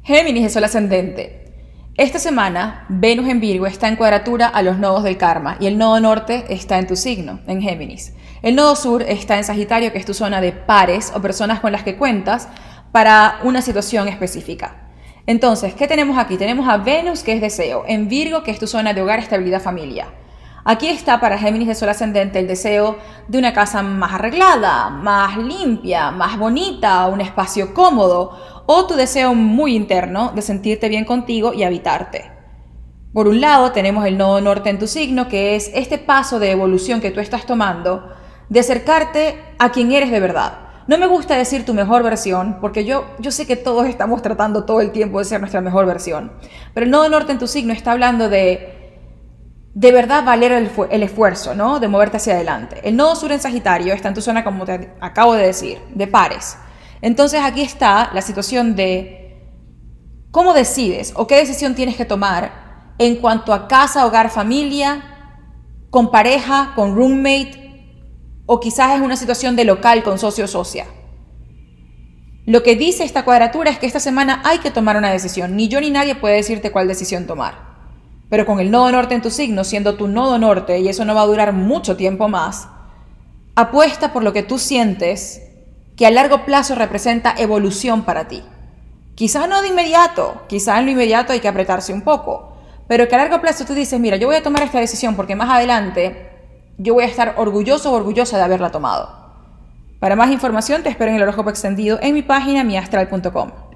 Géminis de Sol ascendente. Esta semana, Venus en Virgo está en cuadratura a los nodos del karma y el nodo norte está en tu signo, en Géminis. El nodo sur está en Sagitario, que es tu zona de pares o personas con las que cuentas para una situación específica. Entonces, ¿qué tenemos aquí? Tenemos a Venus, que es deseo, en Virgo, que es tu zona de hogar, estabilidad, familia. Aquí está para Géminis de Sol ascendente el deseo de una casa más arreglada, más limpia, más bonita, un espacio cómodo, o tu deseo muy interno de sentirte bien contigo y habitarte. Por un lado tenemos el nodo norte en tu signo, que es este paso de evolución que tú estás tomando, de acercarte a quien eres de verdad. No me gusta decir tu mejor versión, porque yo sé que todos estamos tratando todo el tiempo de ser nuestra mejor versión, pero el nodo norte en tu signo está hablando de verdad valer el esfuerzo, ¿no? De moverte hacia adelante. El nodo sur en Sagitario está en tu zona, como te acabo de decir, de pares. Entonces aquí está la situación de cómo decides o qué decisión tienes que tomar en cuanto a casa, hogar, familia, con pareja, con roommate, o quizás es una situación de local con socio o socia. Lo que dice esta cuadratura es que esta semana hay que tomar una decisión. Ni yo ni nadie puede decirte cuál decisión tomar. Pero con el nodo norte en tu signo, siendo tu nodo norte, y eso no va a durar mucho tiempo más, apuesta por lo que tú sientes que a largo plazo representa evolución para ti. Quizás no de inmediato, quizás en lo inmediato hay que apretarse un poco, pero que a largo plazo tú dices, mira, yo voy a tomar esta decisión porque más adelante yo voy a estar orgulloso o orgullosa de haberla tomado. Para más información te espero en el horóscopo extendido en mi página miastral.com.